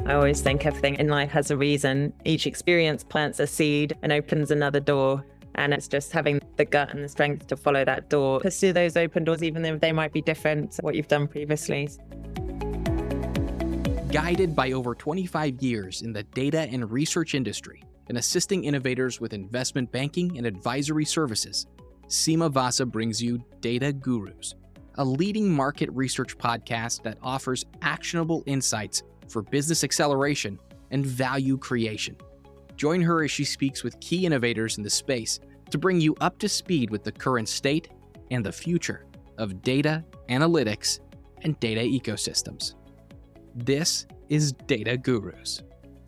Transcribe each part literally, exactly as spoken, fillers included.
I always think everything in life has a reason. Each experience plants a seed and opens another door. And it's just having the gut and the strength to follow that door, pursue those open doors, even though they might be different to what you've done previously. Guided by over twenty-five years in the data and research industry and assisting innovators with investment banking and advisory services, Seema Vasa brings you Data Gurus, a leading market research podcast that offers actionable insights for business acceleration and value creation. Join her as she speaks with key innovators in the space to bring you up to speed with the current state and the future of data, analytics, and data ecosystems. This is Data Gurus.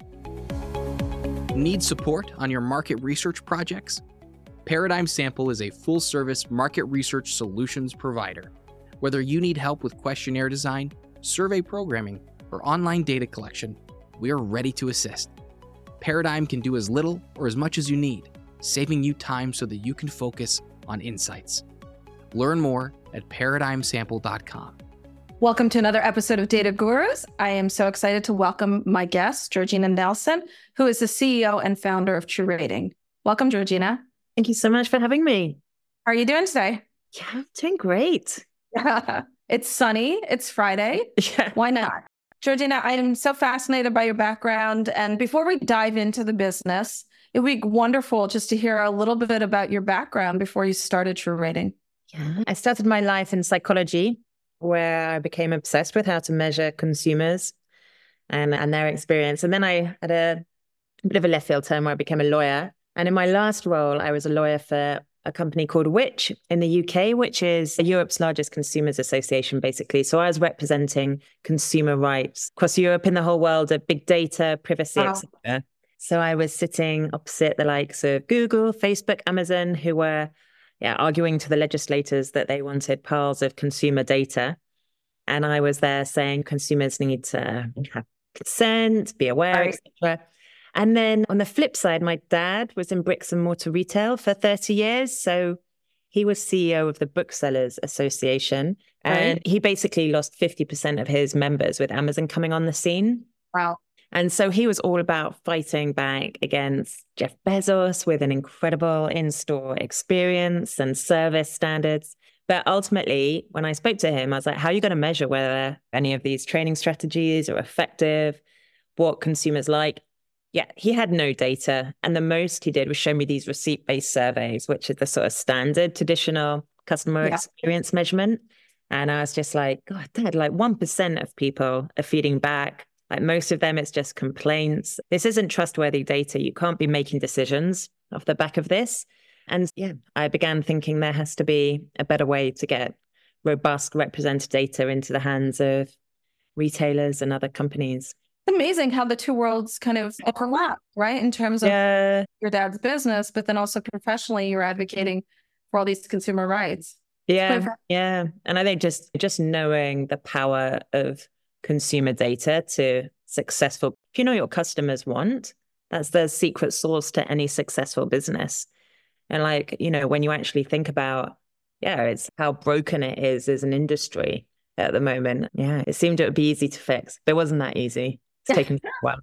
Need support on your market research projects? Paradigm Sample is a full-service market research solutions provider. Whether you need help with questionnaire design, survey programming, or online data collection, we are ready to assist. Paradigm can do as little or as much as you need, saving you time so that you can focus on insights. Learn more at paradigm sample dot com. Welcome to another episode of Data Gurus. I am so excited to welcome my guest, Georgina Nelson, who is the C E O and founder of TruRating. Welcome, Georgina. Thank you so much for having me. How are you doing today? Yeah, I'm doing great. It's sunny. It's Friday. Yeah. Why not? Georgina, I am so fascinated by your background. And before we dive into the business, it would be wonderful just to hear a little bit about your background before you started TruRating. Yeah. I started my life in psychology, where I became obsessed with how to measure consumers and, and their experience. And then I had a bit of a left field turn where I became a lawyer. And in my last role, I was a lawyer for a company called Which in the U K, which is Europe's largest consumers association, basically. So I was representing consumer rights across Europe in the whole world of big data, privacy, wow. et cetera. So I was sitting opposite the likes of Google, Facebook, Amazon, who were yeah, arguing to the legislators that they wanted piles of consumer data. And I was there saying consumers need to have consent, be aware, right. et cetera. And then on the flip side, my dad was in bricks and mortar retail for thirty years. So he was C E O of the Booksellers Association. And right. he basically lost fifty percent of his members with Amazon coming on the scene. Wow. And so he was all about fighting back against Jeff Bezos with an incredible in-store experience and service standards. But ultimately, when I spoke to him, I was like, how are you going to measure whether any of these training strategies are effective, what consumers like? Yeah, he had no data. And the most he did was show me these receipt-based surveys, which is the sort of standard traditional customer yeah. experience measurement. And I was just like, God, Dad, like one percent of people are feeding back. Like most of them, it's just complaints. This isn't trustworthy data. You can't be making decisions off the back of this. And yeah, I began thinking there has to be a better way to get robust represented data into the hands of retailers and other companies. It's amazing how the two worlds kind of overlap, right? In terms of yeah. your dad's business, but then also professionally, you're advocating for all these consumer rights. Yeah, yeah. And I think just just knowing the power of consumer data to successful, if you know what your customers want, that's the secret sauce to any successful business. And like, you know, when you actually think about, yeah, it's how broken it is as an industry at the moment. Yeah, it seemed it would be easy to fix, but it wasn't that easy. It's taken a while.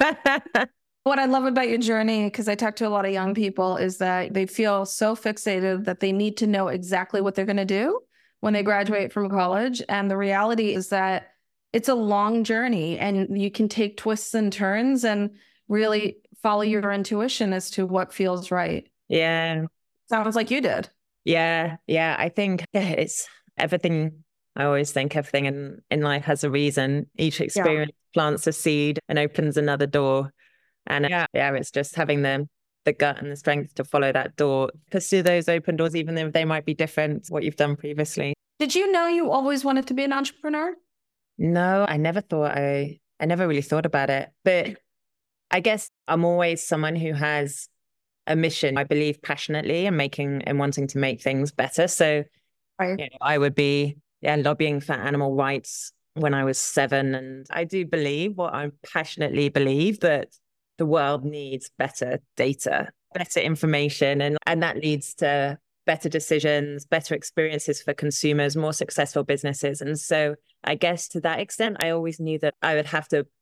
What I love about your journey, because I talk to a lot of young people, is that they feel so fixated that they need to know exactly what they're going to do when they graduate from college. And the reality is that it's a long journey and you can take twists and turns and really follow your intuition as to what feels right. Yeah. Sounds like you did. Yeah. Yeah. I think yeah, it's everything. I always think everything in, in life has a reason. Each experience yeah. plants a seed and opens another door. And yeah, yeah, it's just having the, the gut and the strength to follow that door, pursue those open doors, even though they might be different to what you've done previously. Did you know you always wanted to be an entrepreneur? No, I never thought I, I never really thought about it. But I guess I'm always someone who has a mission. I believe passionately in making and wanting to make things better. So right. you know, I would be yeah, lobbying for animal rights when I was seven. And I do believe what I passionately believe, that the world needs better data, better information, and, and that leads to better decisions, better experiences for consumers, more successful businesses. And so I guess to that extent, I always knew that I would have to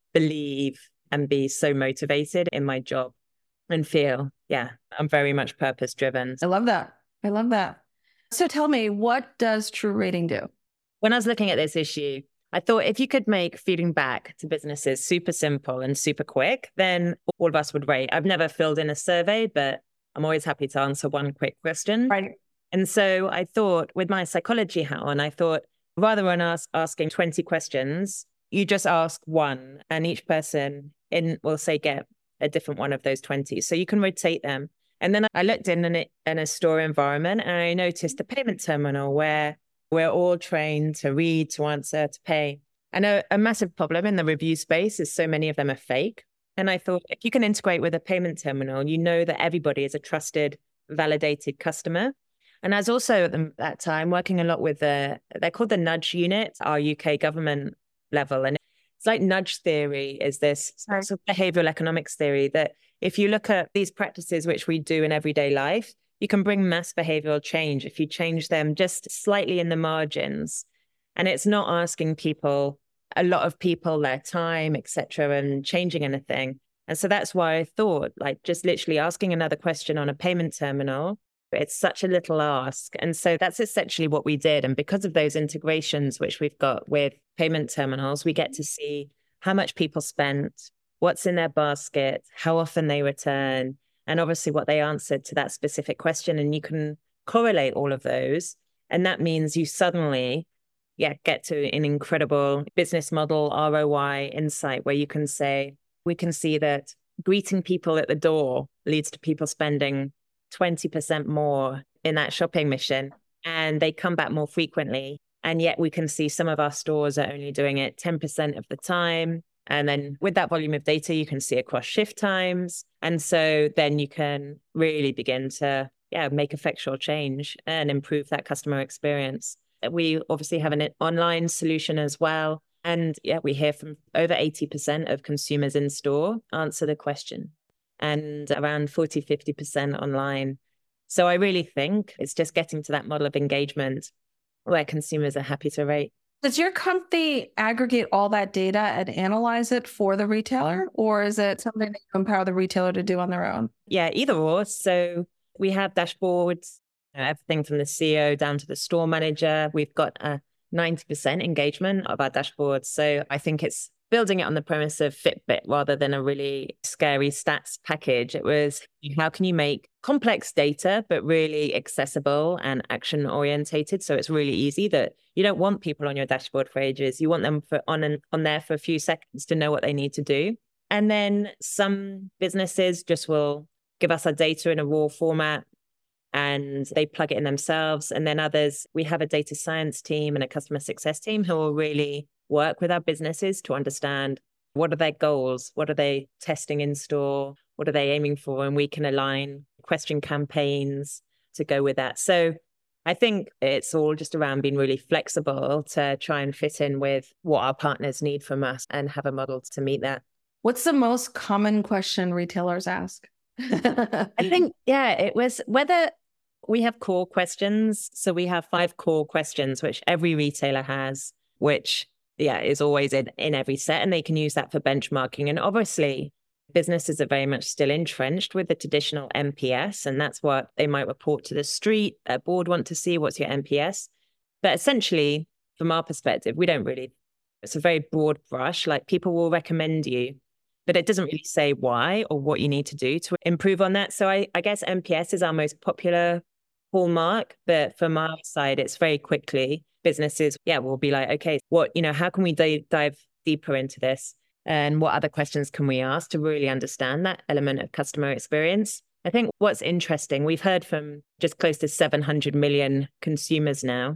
believe and be so motivated in my job and feel, yeah, I'm very much purpose driven. I love that. I love that. So tell me, what does TruRating do? When I was looking at this issue, I thought if you could make feeding back to businesses super simple and super quick, then all of us would rate. I've never filled in a survey, but I'm always happy to answer one quick question. Right. And so I thought with my psychology hat on, I thought rather than ask, asking twenty questions, you just ask one and each person in will say get a different one of those twenty. So you can rotate them. And then I looked in an, in a store environment and I noticed a payment terminal where we're all trained to read, to answer, to pay. And a, a massive problem in the review space is so many of them are fake. And I thought if you can integrate with a payment terminal, you know that everybody is a trusted, validated customer. And I was also at the, that time working a lot with the, they're called the Nudge Unit, our U K government level. And it's like nudge theory is this Right. sort of behavioral economics theory that if you look at these practices, which we do in everyday life, you can bring mass behavioral change if you change them just slightly in the margins. And it's not asking people, a lot of people, their time, et cetera, and changing anything. And so that's why I thought like just literally asking another question on a payment terminal, it's such a little ask. And so that's essentially what we did. And because of those integrations, which we've got with payment terminals, we get to see how much people spent, what's in their basket, how often they return, and obviously what they answered to that specific question. And you can correlate all of those. And that means you suddenly yeah, get to an incredible business model, R O I insight, where you can say, we can see that greeting people at the door leads to people spending twenty percent more in that shopping mission, and they come back more frequently. And yet we can see some of our stores are only doing it ten percent of the time. And then with that volume of data, you can see across shift times. And so then you can really begin to yeah, make effectual change and improve that customer experience. We obviously have an online solution as well. And yeah, we hear from over eighty percent of consumers in store answer the question and around forty, fifty percent online. So I really think it's just getting to that model of engagement where consumers are happy to rate. Does your company aggregate all that data and analyze it for the retailer, or is it something that you empower the retailer to do on their own? Yeah, either or. So we have dashboards, you know, everything from the C E O down to the store manager. We've got a ninety percent engagement of our dashboards. So I think it's building it on the premise of Fitbit rather than a really scary stats package. It was, how can you make complex data, but really accessible and action orientated? So it's really easy that you don't want people on your dashboard for ages. You want them for on and on there for a few seconds to know what they need to do. And then some businesses just will give us our data in a raw format and they plug it in themselves. And then others, we have a data science team and a customer success team who will really work with our businesses to understand what are their goals, what are they testing in store, what are they aiming for, and we can align question campaigns to go with that. So I think it's all just around being really flexible to try and fit in with what our partners need from us and have a model to meet that. What's the most common question retailers ask? I think, yeah, it was whether we have core questions. So we have five core questions, which every retailer has, which, yeah, is always in, in every set. And they can use that for benchmarking. And obviously, businesses are very much still entrenched with the traditional N P S. And that's what they might report to the street. A board want to see what's your N P S. But essentially, from our perspective, we don't really, it's a very broad brush. Like people will recommend you, but it doesn't really say why or what you need to do to improve on that. So I, I guess N P S is our most popular hallmark, but from our side, it's very quickly businesses, yeah, will be like, okay, what, you know, how can we d- dive deeper into this? And what other questions can we ask to really understand that element of customer experience? I think what's interesting, we've heard from just close to seven hundred million consumers now.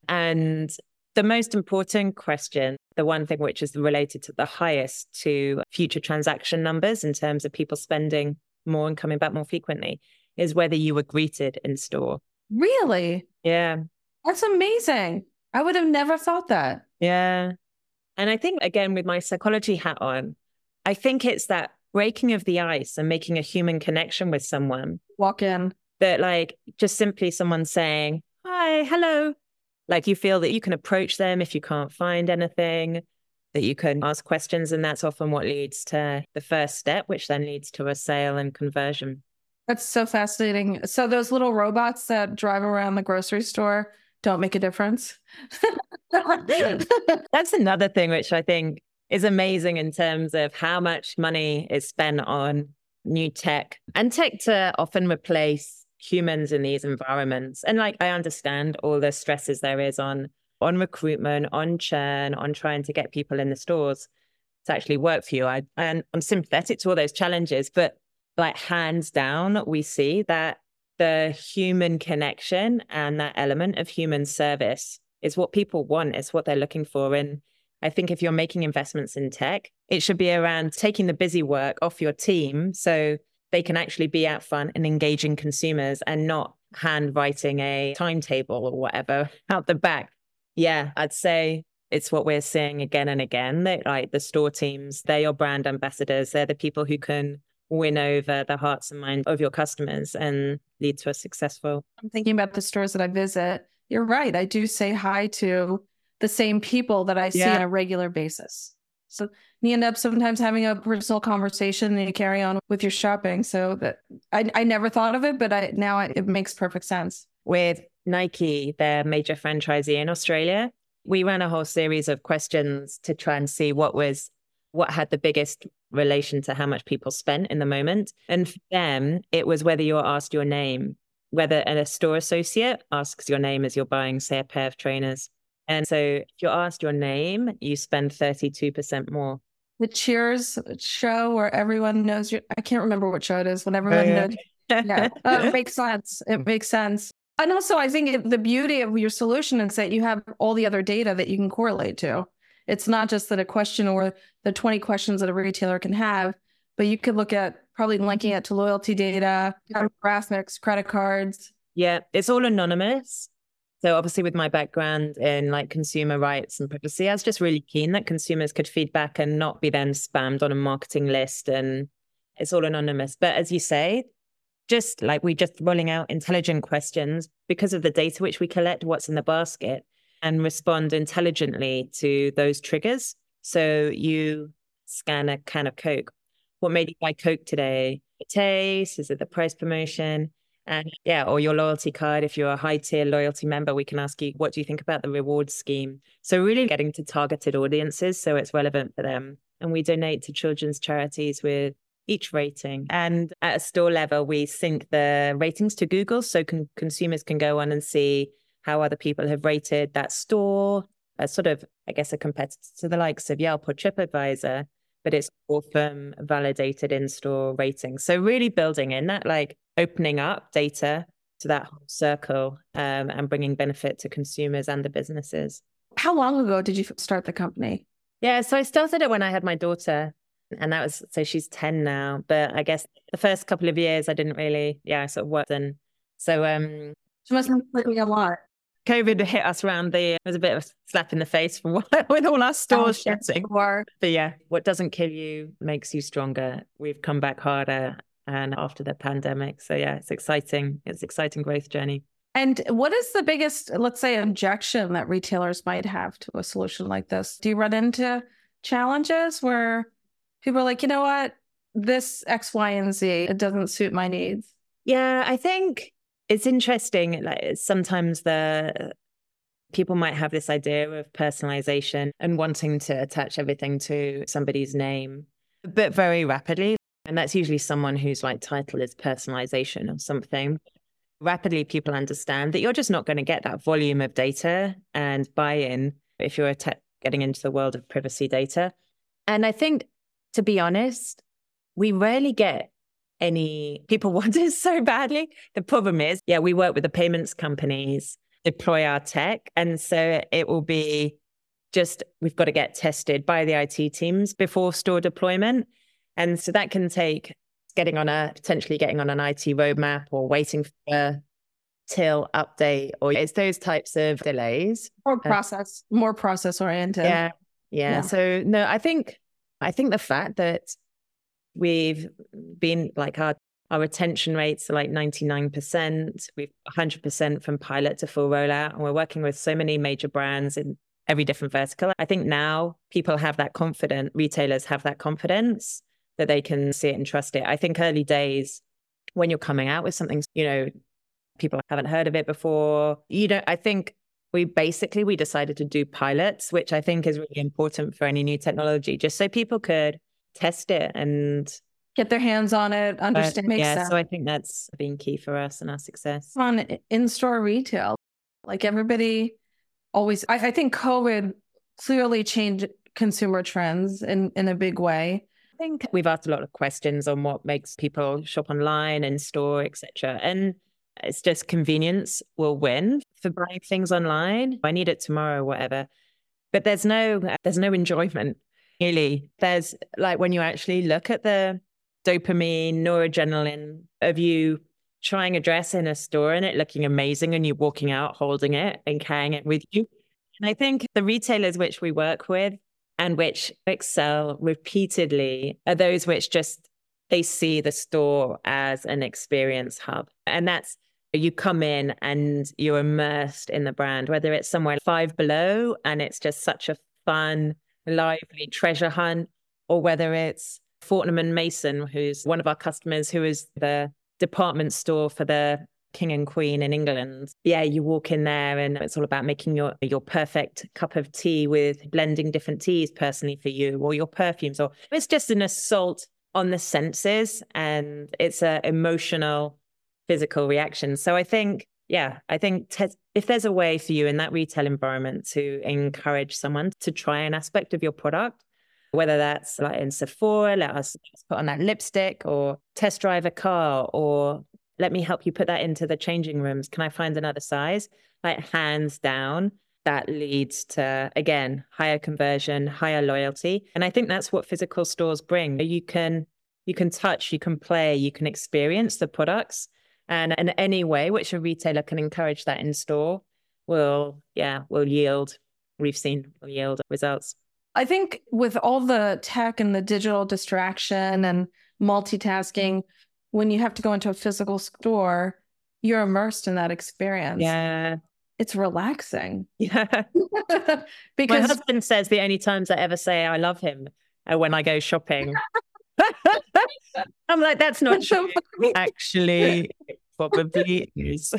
And the most important question, the one thing which is related to the highest to future transaction numbers in terms of people spending more and coming back more frequently, is whether you were greeted in store. Really? Yeah. That's amazing. I would have never thought that. Yeah. And I think, again, with my psychology hat on, I think it's that breaking of the ice and making a human connection with someone. Walk in. That like just simply someone saying, hi, hello. Like you feel that you can approach them if you can't find anything. that you can ask questions. And that's often what leads to the first step, which then leads to a sale and conversion. That's so fascinating. So those little robots that drive around the grocery store don't make a difference. That's another thing which I think is amazing in terms of how much money is spent on new tech and tech to often replace humans in these environments. And like, I understand all the stresses there is on, on recruitment, on churn, on trying to get people in the stores to actually work for you. I, and I'm sympathetic to all those challenges, but like hands down, we see that the human connection and that element of human service is what people want. It's what they're looking for. And I think if you're making investments in tech, it should be around taking the busy work off your team so they can actually be out front and engaging consumers and not handwriting a timetable or whatever out the back. Yeah, I'd say it's what we're seeing again and again, that like the store teams, they're your brand ambassadors. They're the people who can win over the hearts and minds of your customers and lead to a successful. I'm thinking about the stores that I visit. You're right. I do say hi to the same people that I see yeah. on a regular basis. So you end up sometimes having a personal conversation and you carry on with your shopping. So that I, I never thought of it, but I, now it makes perfect sense. With Nike, their major franchisee in Australia, we ran a whole series of questions to try and see what was what had the biggest relation to how much people spent in the moment. And for them, it was whether you're asked your name, whether a store associate asks your name as you're buying, say, a pair of trainers. And so if you're asked your name, you spend thirty-two percent more. The Cheers show where everyone knows you. I can't remember what show it is. When everyone oh, yeah. knows. Yeah. uh, it makes sense. It makes sense. And also, I think it, the beauty of your solution is that you have all the other data that you can correlate to. It's not just that a question or the twenty questions that a retailer can have, but you could look at probably linking it to loyalty data, demographics, credit cards. Yeah, it's all anonymous. So obviously with my background in like consumer rights and privacy, I was just really keen that consumers could feedback and not be then spammed on a marketing list, and it's all anonymous. But as you say, just like we just rolling out intelligent questions because of the data which we collect, what's in the basket, and respond intelligently to those triggers. So you scan a can of Coke. What made you buy Coke today? The taste? Is it the price promotion? And yeah, or your loyalty card. If you're a high tier loyalty member, we can ask you, what do you think about the rewards scheme? So really getting to targeted audiences so it's relevant for them. And we donate to children's charities with each rating. And at a store level, we sync the ratings to Google so con- consumers can go on and see how other people have rated that store, as sort of, I guess, a competitor to the likes of Yelp or TripAdvisor, but it's all from validated in-store ratings. So really building in that, like opening up data to that whole circle um, and bringing benefit to consumers and the businesses. How long ago did you start the company? Yeah, so I started it when I had my daughter, and that was, so she's ten now, but I guess the first couple of years I didn't really, yeah, I sort of worked. And so um, she must have been clicking a lot. COVID hit us around the, it was a bit of a slap in the face for what, with all our stores oh, shutting. But yeah, what doesn't kill you makes you stronger. We've come back harder and after the pandemic. So yeah, it's exciting. It's an exciting growth journey. And what is the biggest, let's say, objection that retailers might have to a solution like this? Do you run into challenges where people are like, you know what, this X, Y, and Z, it doesn't suit my needs? Yeah, I think it's interesting. Like sometimes the people might have this idea of personalization and wanting to attach everything to somebody's name, but very rapidly. And that's usually someone whose like title is personalization or something. Rapidly, people understand that you're just not going to get that volume of data and buy-in if you're te- getting into the world of privacy data. And I think, to be honest, we rarely get any people want it so badly. The problem is, yeah, we work with the payments companies, deploy our tech. And so it will be just, we've got to get tested by the I T teams before store deployment. And so that can take getting on a, potentially getting on an I T roadmap or waiting for a till update, or it's those types of delays. More process, uh, more process oriented. Yeah, yeah. Yeah. So no, I think, I think the fact that we've been like our, our retention rates are like ninety-nine percent. We've one hundred percent from pilot to full rollout. And we're working with so many major brands in every different vertical. I think now people have that confidence, retailers have that confidence that they can see it and trust it. I think early days, when you're coming out with something, you know, people haven't heard of it before, you know, I think we basically, we decided to do pilots, which I think is really important for any new technology, just so people could test it and get their hands on it, understand. But, makes yeah, sense. so I think that's been key for us and our success. On in-store retail, like everybody always, I, I think COVID clearly changed consumer trends in, in a big way. I think we've asked a lot of questions on what makes people shop online and store, et cetera. And it's just convenience will win for buying things online. I need it tomorrow, whatever. But there's no, there's no enjoyment, really. There's like when you actually look at the dopamine, noradrenaline of you trying a dress in a store and it looking amazing and you walking out holding it and carrying it with you. And I think the retailers which we work with and which excel repeatedly are those which just, they see the store as an experience hub. And that's, you come in and you're immersed in the brand, whether it's somewhere Five Below and it's just such a fun, lively treasure hunt, or whether it's Fortnum and Mason, who's one of our customers, who is the department store for the king and queen in England. Yeah, you walk in there and it's all about making your, your perfect cup of tea with blending different teas personally for you, or your perfumes, or it's just an assault on the senses and it's an emotional, physical reaction. So I think, yeah, I think te- if there's a way for you in that retail environment to encourage someone to try an aspect of your product, whether that's like in Sephora, let us put on that lipstick, or test drive a car, or let me help you put that into the changing rooms. Can I find another size? Like hands down, that leads to, again, higher conversion, higher loyalty. And I think that's what physical stores bring. You can, you can touch, you can play, you can experience the products. And in any way which a retailer can encourage that in store will, yeah, will yield, we've seen, will yield results. I think with all the tech and the digital distraction and multitasking, when you have to go into a physical store, you're immersed in that experience. Yeah. It's relaxing. Yeah. Because my husband says the only times I ever say I love him are when I go shopping. I'm like, that's not true. Actually, it probably is.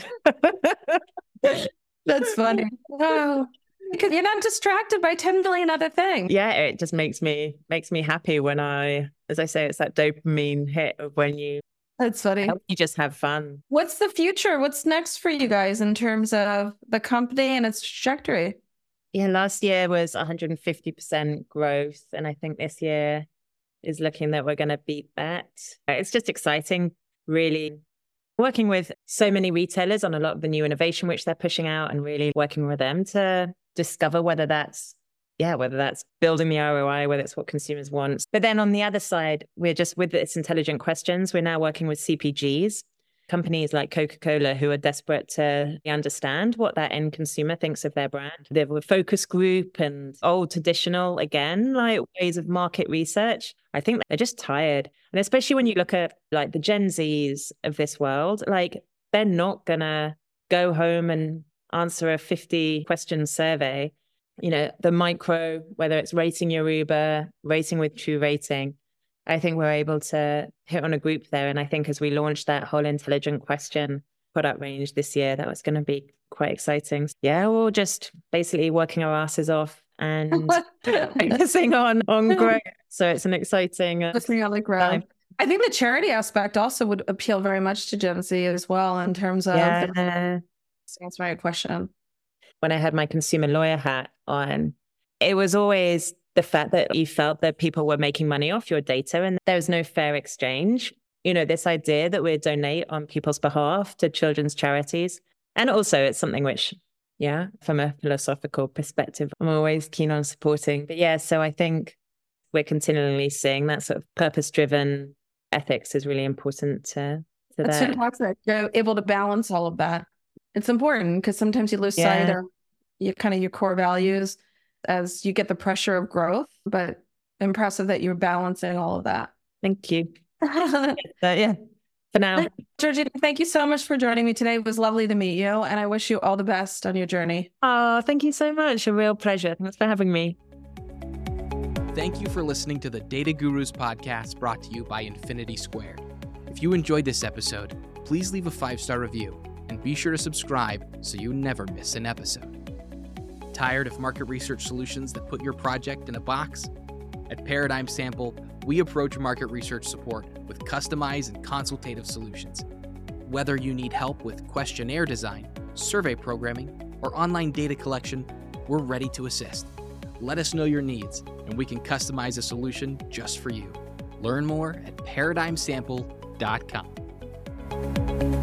That's funny. Oh. Because you're not distracted by ten billion other things. Yeah, it just makes me makes me happy when I, as I say, it's that dopamine hit of when you. That's funny. You just have fun. What's the future? What's next for you guys in terms of the company and its trajectory? Yeah, last year was one hundred fifty percent growth, and I think this year is looking that we're going to beat that. It's just exciting, really. Working with so many retailers on a lot of the new innovation which they're pushing out, and really working with them to discover whether that's, yeah, whether that's building the R O I, whether it's what consumers want. But then on the other side, we're just with its intelligent questions, we're now working with C P Gs, companies like Coca-Cola, who are desperate to understand what that end consumer thinks of their brand. They have a focus group and old traditional, again, like ways of market research. I think they're just tired. And especially when you look at like the Gen Zs of this world, like they're not gonna go home and answer a fifty question survey. You know, the micro, whether it's rating your Uber, rating with True Rating, I think we're able to hit on a group there. And I think as we launch that whole intelligent question product range this year, that was going to be quite exciting. Yeah, we're just basically working our asses off and focusing on, on growth. So it's an exciting uh, on the ground. I think the charity aspect also would appeal very much to Gen Z as well in terms of yeah. the, that's my question. When I had my consumer lawyer hat on, it was always the fact that you felt that people were making money off your data and there was no fair exchange. You know, this idea that we donate on people's behalf to children's charities. And also it's something which, yeah, from a philosophical perspective, I'm always keen on supporting. But yeah, so I think we're continually seeing that sort of purpose-driven ethics is really important to, to That's that. fantastic. You're able to balance all of that. It's important because sometimes you lose Yeah. sight of your kind of your core values as you get the pressure of growth, but impressive that you're balancing all of that. Thank you. So, yeah, for now. Georgina, thank you so much for joining me today. It was lovely to meet you, and I wish you all the best on your journey. Oh, thank you so much. A real pleasure. Thanks for having me. Thank you for listening to the Data Gurus podcast brought to you by Infinity Squared. If you enjoyed this episode, please leave a five-star review and be sure to subscribe so you never miss an episode. Tired of market research solutions that put your project in a box? At Paradigm Sample, we approach market research support with customized and consultative solutions. Whether you need help with questionnaire design, survey programming, or online data collection, we're ready to assist. Let us know your needs, and we can customize a solution just for you. Learn more at paradigm sample dot com.